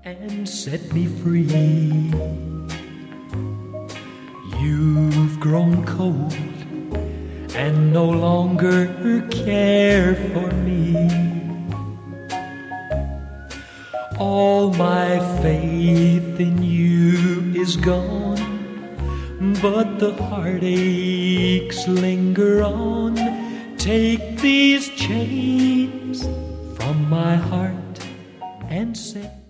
and set me free. You've grown cold and no longer care for me. All my faith in you is gone, but the heartaches linger on. Take these chains from my heart and set